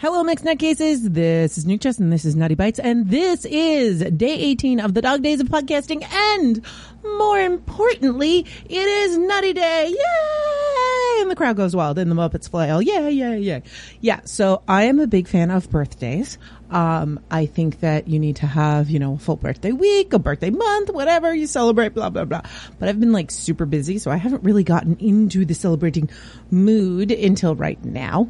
Hello, Mixed Nutcases. This is Nuke Chess, and this is Nutty Bites, and this is day 18 of the Dog Days of Podcasting, and more importantly, it is Nutty Day. Yay! And the crowd goes wild, and the Muppets flail. Yay, yay, yay. Yeah, so I am a big fan of birthdays. I think that you need to have, a full birthday week, a birthday month, whatever you celebrate, blah, blah, blah. But I've been super busy, so I haven't really gotten into the celebrating mood until right now.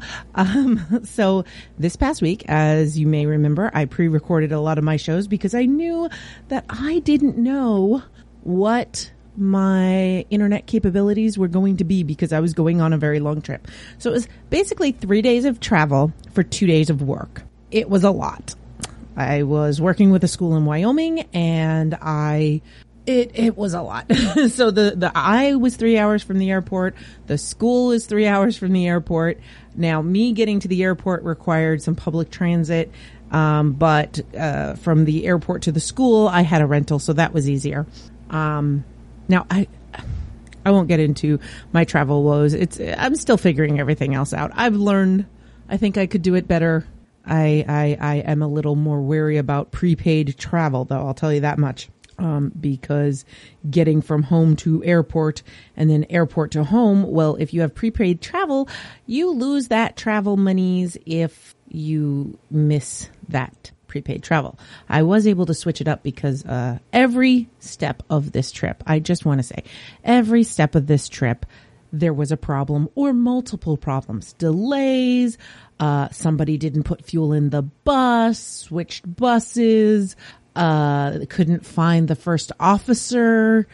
So this past week, as you may remember, I pre-recorded a lot of my shows because I knew that I didn't know what my internet capabilities were going to be because I was going on a very long trip. So it was basically 3 days of travel for 2 days of work. It was a lot. I was working with a school in Wyoming, and it was a lot. So I was 3 hours from the airport. The school is 3 hours from the airport. Now, me getting to the airport required some public transit, but from the airport to the school, I had a rental, so that was easier. Now, I won't get into my travel woes. I'm still figuring everything else out. I've learned. I think I could do it better. I am a little more wary about prepaid travel, though, I'll tell you that much. Because getting from home to airport and then airport to home, well, if you have prepaid travel, you lose that travel monies if you miss that prepaid travel. I was able to switch it up because every step of this trip, I just want to say, every step of this trip, there was a problem or multiple problems. Delays, somebody didn't put fuel in the bus, switched buses, couldn't find the first officer,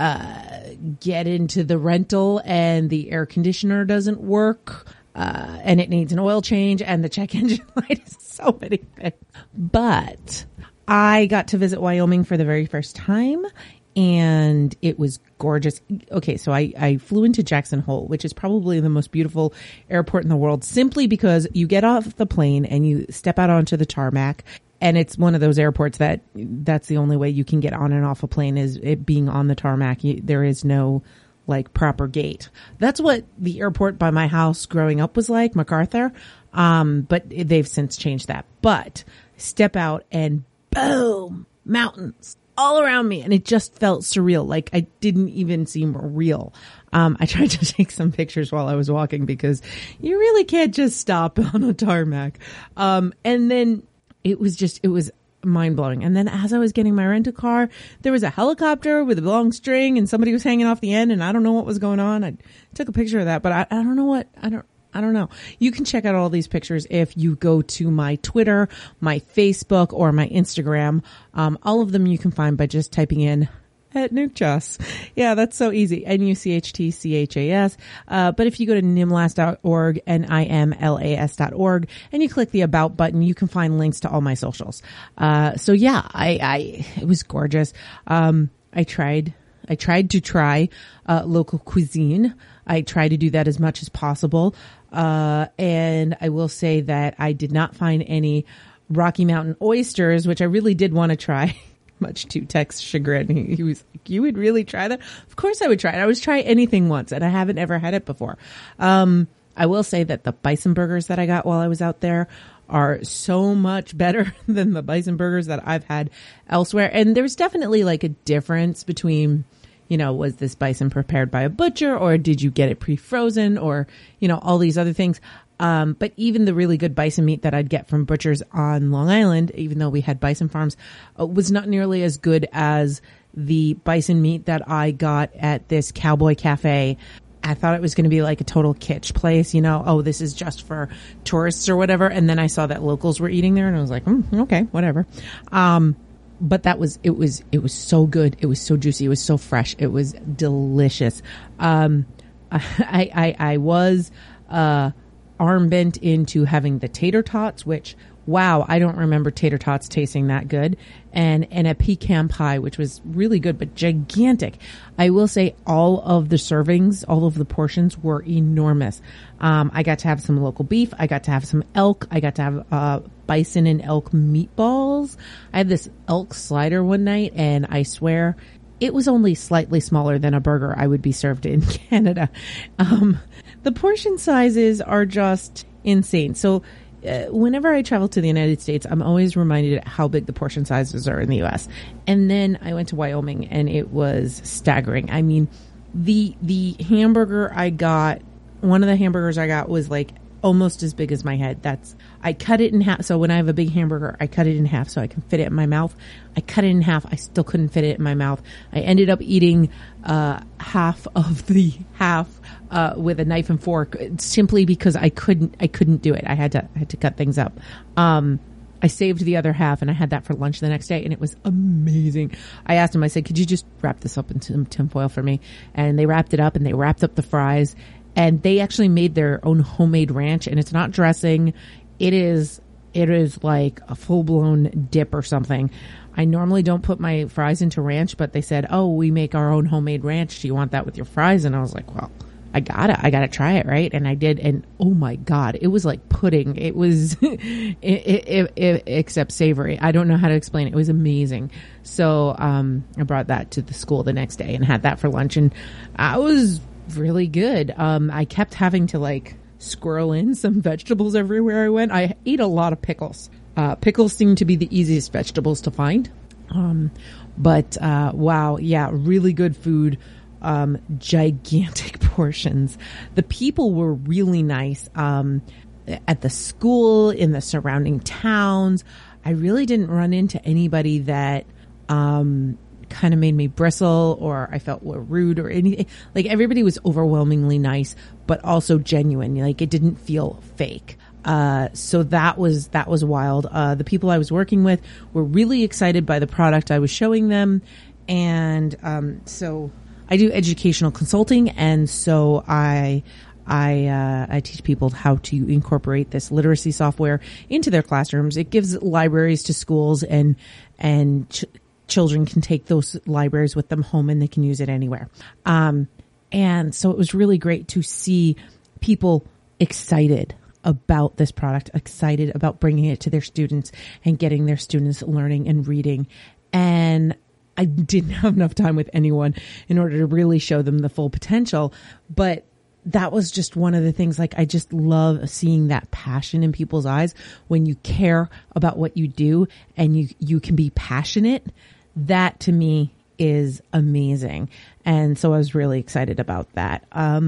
get into the rental and the air conditioner doesn't work, and it needs an oil change and the check engine light is so many things. But I got to visit Wyoming for the very first time, and it was gorgeous. Okay, so I flew into Jackson Hole, which is probably the most beautiful airport in the world, simply because you get off the plane and you step out onto the tarmac, and it's one of those airports that's the only way you can get on and off a plane is it being on the tarmac. There is no proper gate. That's what the airport by my house growing up was like, MacArthur. But they've since changed that. But step out and boom, mountains all around me, and it just felt surreal. I didn't even seem real. I tried to take some pictures while I was walking because you really can't just stop on a tarmac. And then it was mind blowing. And then as I was getting my rental car, there was a helicopter with a long string and somebody was hanging off the end, and I don't know what was going on. I took a picture of that, but I don't know what, I don't know. You can check out all these pictures if you go to my Twitter, my Facebook, or my Instagram. All of them you can find by just typing in @NukeChess. Yeah, that's so easy. NUCHTCHAS. But if you go to nimlas.org, NIMLAS.org, and you click the About button, you can find links to all my socials. So yeah, it was gorgeous. I tried to try local cuisine. I try to do that as much as possible. And I will say that I did not find any Rocky Mountain oysters, which I really did want to try, much to Tech's chagrin. He was like, "You would really try that?" Of course I would try it. I always try anything once, and I haven't ever had it before. I will say that the bison burgers that I got while I was out there are so much better than the bison burgers that I've had elsewhere. And there's definitely a difference between, was this bison prepared by a butcher, or did you get it pre-frozen, or, all these other things. But even the really good bison meat that I'd get from butchers on Long Island, even though we had bison farms, was not nearly as good as the bison meat that I got at this Cowboy Cafe. I thought it was going to be a total kitsch place, this is just for tourists or whatever. And then I saw that locals were eating there, and I was like, okay, whatever. But it was so good. It was so juicy. It was so fresh. It was delicious. I was, arm bent into having the tater tots, which, wow, I don't remember tater tots tasting that good. And a pecan pie, which was really good, but gigantic. I will say all of the servings, all of the portions were enormous. I got to have some local beef. I got to have some elk. I got to have, bison and elk meatballs. I had this elk slider one night, and I swear it was only slightly smaller than a burger I would be served in Canada. The portion sizes are just insane. So whenever I travel to the United States, I'm always reminded how big the portion sizes are in the U.S. And then I went to Wyoming, and it was staggering. I mean, the hamburger I got, one of the hamburgers I got was like almost as big as my head. I cut it in half. So when I have a big hamburger, I cut it in half so I can fit it in my mouth. I cut it in half. I still couldn't fit it in my mouth. I ended up eating half of the half with a knife and fork, simply because I couldn't do it. I had to cut things up. I saved the other half, and I had that for lunch the next day, and it was amazing. I asked him, I said, could you just wrap this up in some tinfoil for me? And they wrapped it up, and they wrapped up the fries, and they actually made their own homemade ranch, and it's not dressing. It is like a full-blown dip or something. I normally don't put my fries into ranch, but they said, oh, we make our own homemade ranch. Do you want that with your fries? And I was like, well, I gotta try it, right? And I did, and oh my God, it was like pudding. It was, except savory. I don't know how to explain it. It was amazing. So, I brought that to the school the next day and had that for lunch, and I was really good. I kept having to like squirrel in some vegetables everywhere I went. I ate a lot of pickles. Pickles seem to be the easiest vegetables to find. But wow, yeah, really good food. Gigantic portions. The people were really nice. At the school, in the surrounding towns, I really didn't run into anybody that, kind of made me bristle, or I felt were rude or anything. Like, everybody was overwhelmingly nice, but also genuine. Like, it didn't feel fake. So that was wild. The people I was working with were really excited by the product I was showing them. And, so I do educational consulting, and so I teach people how to incorporate this literacy software into their classrooms. It gives libraries to schools, and children can take those libraries with them home, and they can use it anywhere. And so it was really great to see people excited about this product, excited about bringing it to their students and getting their students learning and reading. And I didn't have enough time with anyone in order to really show them the full potential, but that was just one of the things. Like, I just love seeing that passion in people's eyes when you care about what you do and you can be passionate. That to me is amazing. And so I was really excited about that.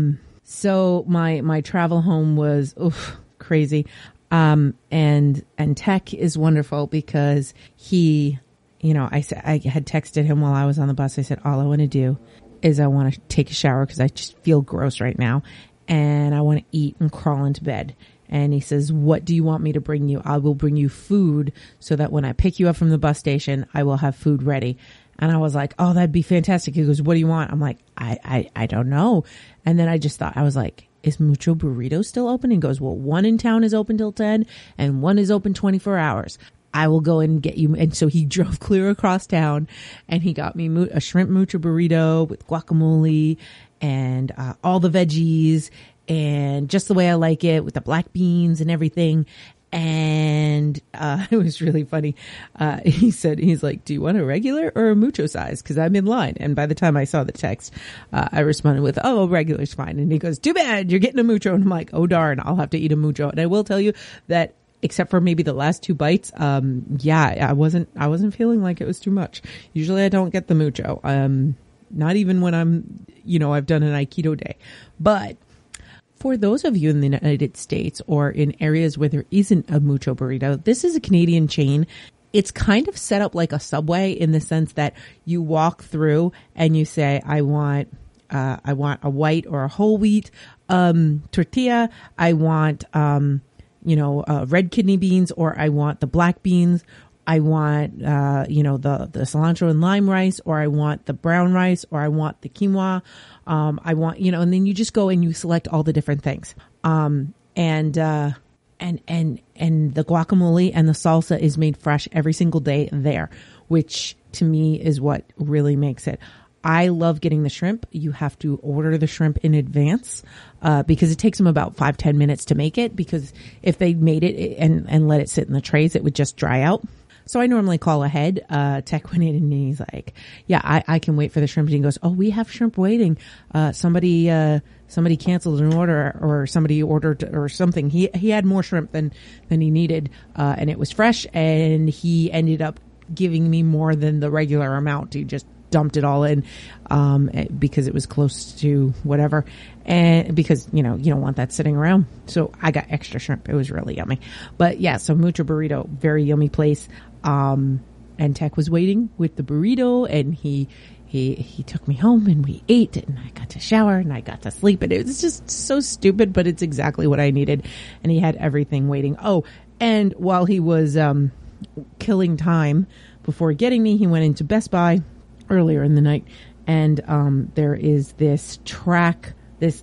So my travel home was crazy. And Tech is wonderful because he, I had texted him while I was on the bus. I said, all I want to do is I want to take a shower because I just feel gross right now, and I want to eat and crawl into bed. And he says, what do you want me to bring you? I will bring you food so that when I pick you up from the bus station, I will have food ready. And I was like, oh, that'd be fantastic. He goes, what do you want? I'm like, I don't know. And then I just thought, I was like, is Mucho Burrito still open? And he goes, well, one in town is open till 10 and one is open 24 hours. I will go and get you. And so he drove clear across town and he got me a shrimp mucho burrito with guacamole and all the veggies and just the way I like it, with the black beans and everything. And it was really funny. He's like, do you want a regular or a mucho size? Because I'm in line. And by the time I saw the text, I responded with, oh, regular's fine. And he goes, too bad, you're getting a mucho. And I'm like, oh, darn, I'll have to eat a mucho. And I will tell you that, except for maybe the last 2 bites, I wasn't feeling like it was too much. Usually I don't get the mucho. Not even when I'm, I've done an Aikido day. But for those of you in the United States or in areas where there isn't a Mucho Burrito, this is a Canadian chain. It's kind of set up like a Subway in the sense that you walk through and you say, I want a white or a whole wheat tortilla. I want red kidney beans, or I want the black beans. I want, the cilantro and lime rice, or I want the brown rice, or I want the quinoa. I want, and then you just go and you select all the different things. And the guacamole and the salsa is made fresh every single day there, which to me is what really makes it. I love getting the shrimp. You have to order the shrimp in advance, because it takes them about 5-10 minutes to make it, because if they made it and let it sit in the trays, it would just dry out. So I normally call ahead. Tech went in and he's like, yeah, I can wait for the shrimp. And he goes, oh, we have shrimp waiting. Somebody canceled an order, or somebody ordered or something. He had more shrimp than he needed. And it was fresh, and he ended up giving me more than the regular amount. He just dumped it all in, because it was close to whatever. And because, you don't want that sitting around. So I got extra shrimp. It was really yummy. But yeah, so Mucho Burrito, very yummy place. And Tech was waiting with the burrito, and he took me home, and we ate, and I got to shower, and I got to sleep, and it was just so stupid, but it's exactly what I needed. And he had everything waiting. Oh, and while he was, killing time before getting me, he went into Best Buy earlier in the night, and there is this track,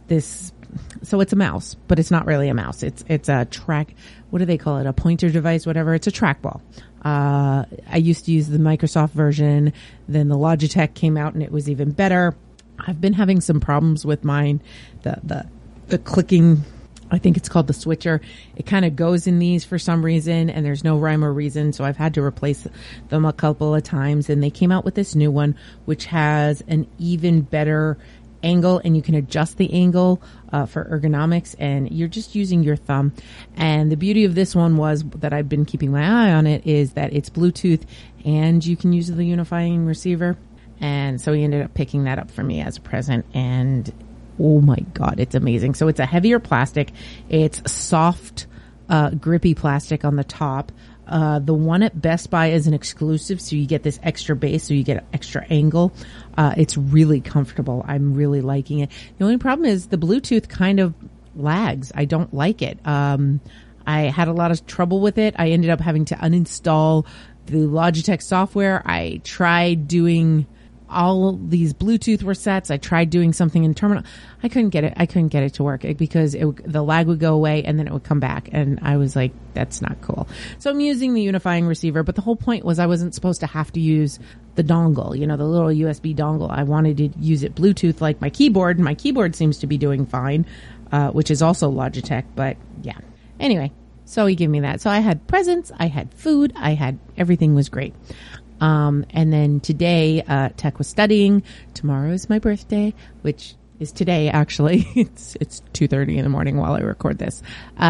so it's a mouse, but it's not really a mouse. It's a track. What do they call it? A pointer device, whatever. It's a trackball. I used to use the Microsoft version. Then the Logitech came out, and it was even better. I've been having some problems with mine. The clicking, I think it's called the switcher. It kind of goes in these for some reason, and there's no rhyme or reason. So I've had to replace them a couple of times, and they came out with this new one, which has an even better angle, and you can adjust the angle for ergonomics, and you're just using your thumb. And the beauty of this one was that I've been keeping my eye on it, is that it's Bluetooth, and you can use the unifying receiver. And so he ended up picking that up for me as a present, and oh my God, it's amazing. So it's a heavier plastic. It's soft, grippy plastic on the top. The one at Best Buy is an exclusive, so you get this extra base, so you get extra angle. It's really comfortable. I'm really liking it. The only problem is the Bluetooth kind of lags. I don't like it. I had a lot of trouble with it. I ended up having to uninstall the Logitech software. I tried doing all these Bluetooth resets. I tried doing something in terminal. I couldn't get it to work because the lag would go away and then it would come back. And I was like, that's not cool. So I'm using the unifying receiver, but the whole point was I wasn't supposed to have to use the dongle, the little USB dongle. I wanted to use it Bluetooth like my keyboard. My keyboard seems to be doing fine, which is also Logitech, but yeah. Anyway, so he gave me that. So I had presents, I had food, everything was great. And then today, Tech was studying. Tomorrow is my birthday, which is today, actually. It's 2:30 in the morning while I record this.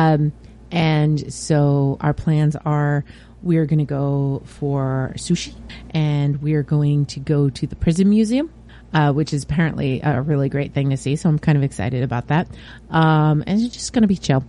And so our plans are we're going to go for sushi, and we're going to go to the Prison Museum, which is apparently a really great thing to see. So I'm kind of excited about that. And it's just going to be chill.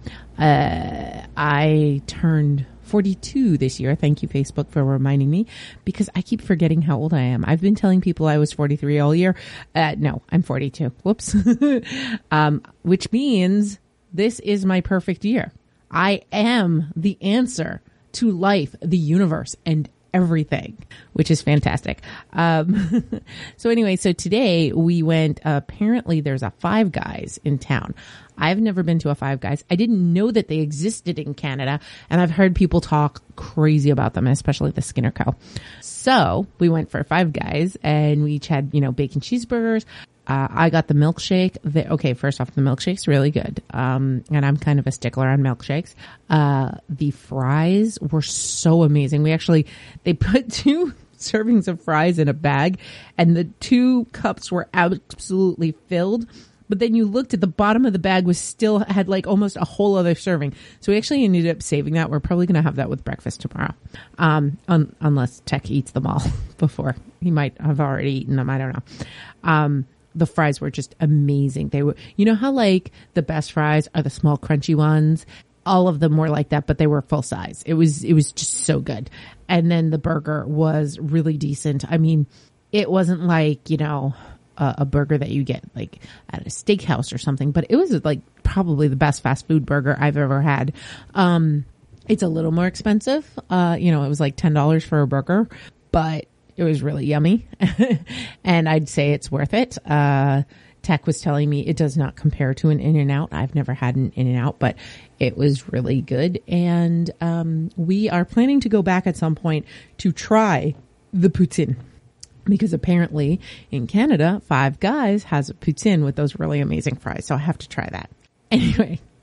I turned 42 this year. Thank you, Facebook, for reminding me, because I keep forgetting how old I am. I've been telling people I was 43 all year. No, I'm 42. Whoops. Which means this is my perfect year. I am the answer to life, the universe, and everything, which is fantastic. So anyway, so today we went, apparently there's a Five Guys in town. I've never been to a Five Guys. I didn't know that they existed in Canada, and I've heard people talk crazy about them, especially the Skinner Co. So we went for Five Guys, and we each had, bacon cheeseburgers. I got the milkshake. Okay, first off, the milkshake's really good. And I'm kind of a stickler on milkshakes. The fries were so amazing. They put 2 servings of fries in a bag, and the 2 cups were absolutely filled. But then you looked at the bottom of the bag had like almost a whole other serving. So we actually ended up saving that. We're probably going to have that with breakfast tomorrow. Unless Tech eats them all before. He might have already eaten them. I don't know. The fries were just amazing. They were, how like the best fries are the small crunchy ones. All of them were like that, but they were full size. It was just so good. And then the burger was really decent. I mean, it wasn't like, a burger that you get like at a steakhouse or something, but it was like probably the best fast food burger I've ever had. It's a little more expensive. It was like $10 for a burger, but it was really yummy. And I'd say it's worth it. Tech was telling me it does not compare to an In-N-Out. I've never had an In-N-Out, but it was really good. And we are planning to go back at some point to try the poutine, because apparently in Canada, Five Guys has a poutine with those really amazing fries. So I have to try that. Anyway,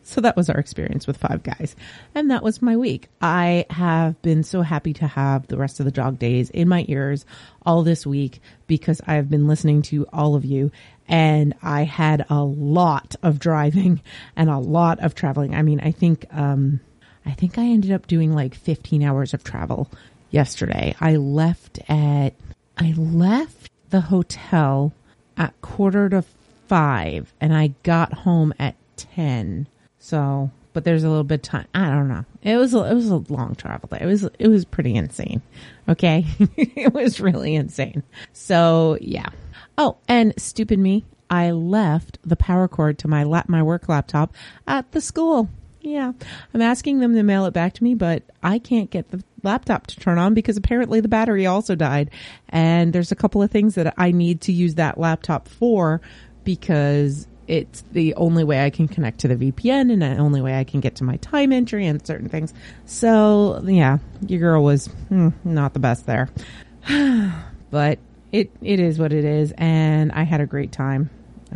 So that was our experience with Five Guys. And that was my week. I have been so happy to have the rest of the dog days in my ears all this week because I've been listening to all of you, and I had a lot of driving and a lot of traveling. I mean, I think I ended up doing like 15 hours of travel yesterday. I left the hotel at 4:45 and I got home at 10. So, but there's a little bit of time. I don't know. It was a long travel day. It was pretty insane. Okay. It was really insane. So yeah. Oh, and stupid me, I left the power cord to my work laptop at the school. Yeah. I'm asking them to mail it back to me, but I can't get the laptop to turn on because apparently the battery also died. And there's a couple of things that I need to use that laptop for because it's the only way I can connect to the VPN and the only way I can get to my time entry and certain things. So yeah, your girl was not the best there, but it is what it is. And I had a great time.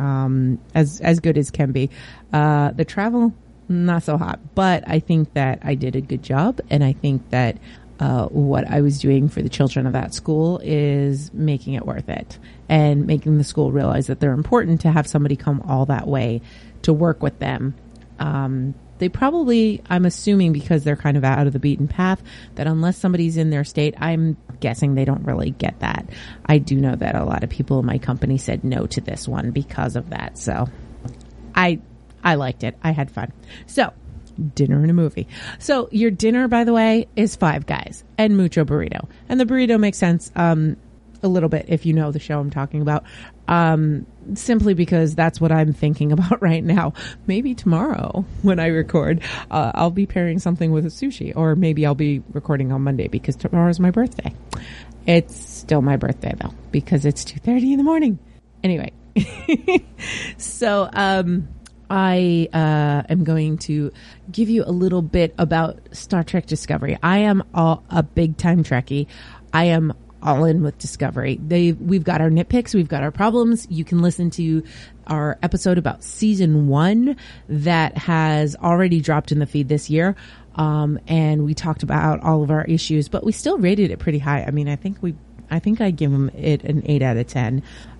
As good as can be. The travel, not so hot, but I think that I did a good job. And I think that, what I was doing for the children of that school is making it worth it and making the school realize that they're important to have somebody come all that way to work with them. They probably, I'm assuming because they're kind of out of the beaten path, that unless somebody's in their state, I'm guessing they don't really get that. I do know that a lot of people in my company said no to this one because of that. So I liked it. I had fun. So dinner and a movie. So your dinner, by the way, is Five Guys and Mucho Burrito. And the burrito makes sense a little bit if you know the show I'm talking about. Simply because that's what I'm thinking about right now. Maybe tomorrow when I record, I'll be pairing something with a sushi, or maybe I'll be recording on Monday because tomorrow's my birthday. It's still my birthday though, because it's 2:30 in the morning. Anyway, so, I am going to give you a little bit about Star Trek Discovery. I am a big time Trekkie. I am all in with Discovery. We've got our nitpicks. We've got our problems. You can listen to our episode about season 1 that has already dropped in the feed this year. And we talked about all of our issues, but we still rated it pretty high. I mean, I think I give it an 8 out of 10.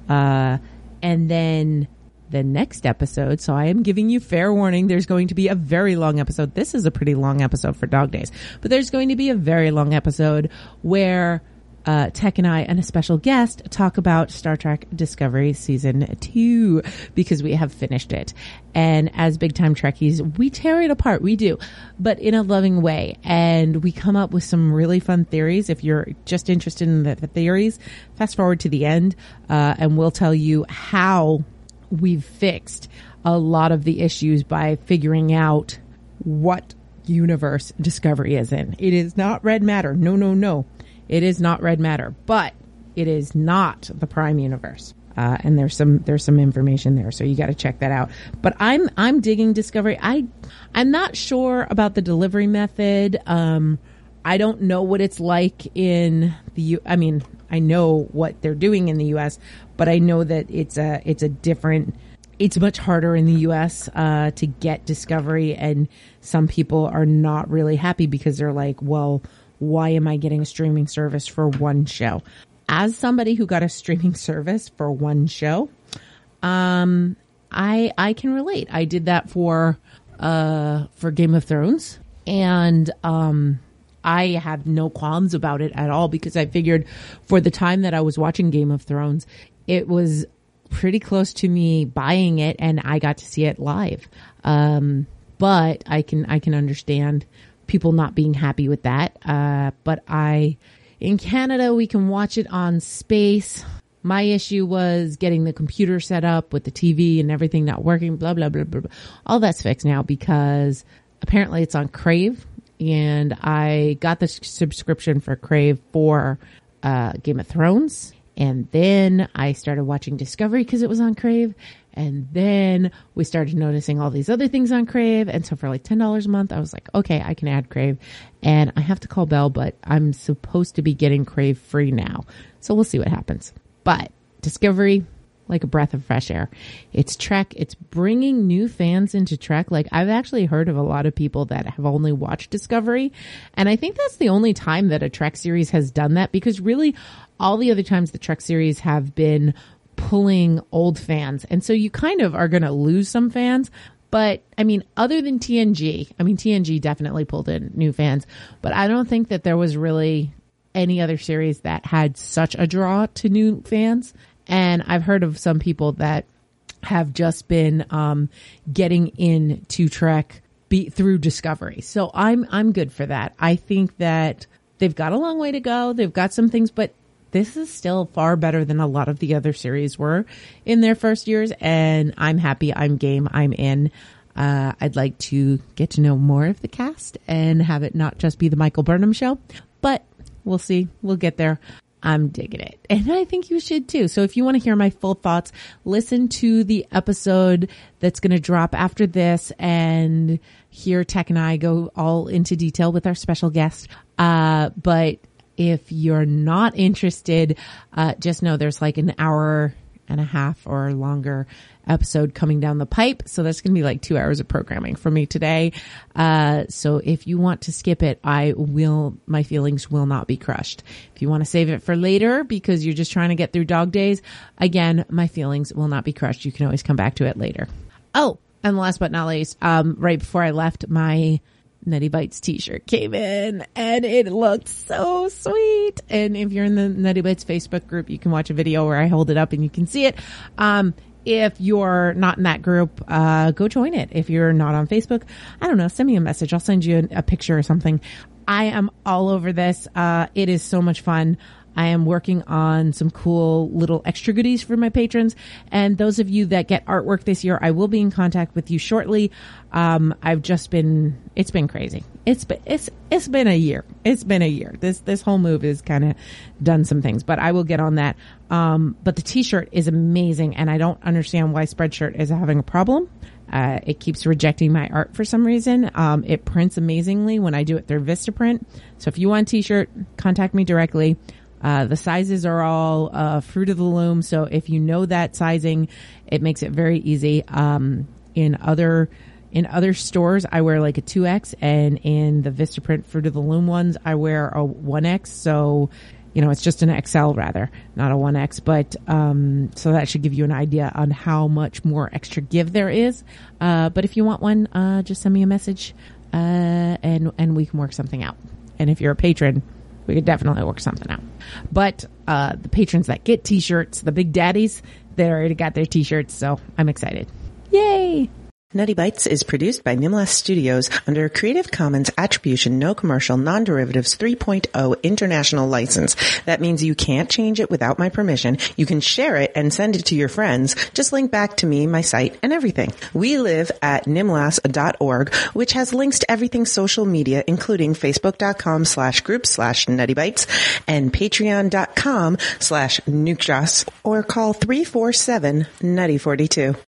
And then the next episode, so I am giving you fair warning, there's going to be a very long episode. This is a pretty long episode for Dog Days, but there's going to be a very long episode where Tech and I and a special guest talk about Star Trek Discovery Season 2 because we have finished it. And as big time Trekkies, we tear it apart. We do, but in a loving way. And we come up with some really fun theories. If you're just interested in the theories, fast forward to the end, and we'll tell you how we've fixed a lot of the issues by figuring out what universe Discovery is in. It is not red matter. No. It is not red matter, but it is not the Prime universe. And there's some information there, so you got to check that out. But I'm digging Discovery. I'm not sure about the delivery method. I don't know what it's like in the I mean, I know what they're doing in the US, but I know that it's a different, it's much harder in the US to get Discovery, and some people are not really happy because they're like, well, why am I getting a streaming service for one show? As somebody who got a streaming service for one show, I can relate. I did that for Game of Thrones, and I have no qualms about it at all because I figured for the time that I was watching Game of Thrones, it was pretty close to me buying it, and I got to see it live. But I can understand people not being happy with that. But in Canada, we can watch it on Space. My issue was getting the computer set up with the TV and everything not working, blah, blah, blah, blah, blah. All that's fixed now because apparently it's on Crave, and I got the subscription for Crave for Game of Thrones. And then I started watching Discovery because it was on Crave. And then we started noticing all these other things on Crave. And so for like $10 a month, I was like, okay, I can add Crave. And I have to call Bell, but I'm supposed to be getting Crave free now. So we'll see what happens. But Discovery, like a breath of fresh air. It's Trek. It's bringing new fans into Trek. Like, I've actually heard of a lot of people that have only watched Discovery. And I think that's the only time that a Trek series has done that, because really all the other times the Trek series have been pulling old fans. And so you kind of are going to lose some fans. But I mean, other than TNG, TNG definitely pulled in new fans, but I don't think that there was really any other series that had such a draw to new fans. And I've heard of some people that have just been getting into Trek through Discovery. So I'm good for that. I think that they've got a long way to go. They've got some things, but this is still far better than a lot of the other series were in their first years. And I'm happy. I'm game. I'm in. I'd like to get to know more of the cast and have it not just be the Michael Burnham show, but we'll see. We'll get there. I'm digging it. And I think you should too. So if you want to hear my full thoughts, listen to the episode that's going to drop after this and hear Tech and I go all into detail with our special guest. But if you're not interested, just know there's like an hour and a half or longer episode coming down the pipe. So that's going to be like 2 hours of programming for me today. So if you want to skip it, my feelings will not be crushed. If you want to save it for later because you're just trying to get through Dog Days, again, my feelings will not be crushed. You can always come back to it later. Oh, and last but not least, right before I left, my Nutty Bites t-shirt came in and it looked so sweet. And if you're in the Nutty Bites Facebook group, you can watch a video where I hold it up and you can see it. If you're not in that group, go join it. If you're not on Facebook, I don't know, send me a message. I'll send you a picture or something. I am all over this. It is so much fun. I am working on some cool little extra goodies for my patrons. And those of you that get artwork this year, I will be in contact with you shortly. It's been crazy. It's been a year. It's been a year. This whole move has kind of done some things, but I will get on that. But the t-shirt is amazing and I don't understand why Spreadshirt is having a problem. It keeps rejecting my art for some reason. It prints amazingly when I do it through Vistaprint. So if you want a t-shirt, contact me directly. The sizes are all Fruit of the Loom. So if you know that sizing, it makes it very easy. In other stores, I wear like a 2X, and in the Vistaprint Fruit of the Loom ones, I wear a 1X. So, it's just an XL rather, not a 1X. But so that should give you an idea on how much more extra give there is. But if you want one, just send me a message, and we can work something out. And if you're a patron, we could definitely work something out. But the patrons that get t-shirts, the big daddies, they already got their t-shirts, so I'm excited. Yay! Nutty Bites is produced by Nimlas Studios under a Creative Commons Attribution No Commercial Non-Derivatives 3.0 International License. That means you can't change it without my permission. You can share it and send it to your friends. Just link back to me, my site, and everything. We live at nimlas.org, which has links to everything social media, including facebook.com/group/nuttybites and patreon.com/nukejoss, or call 347-NUTTY42.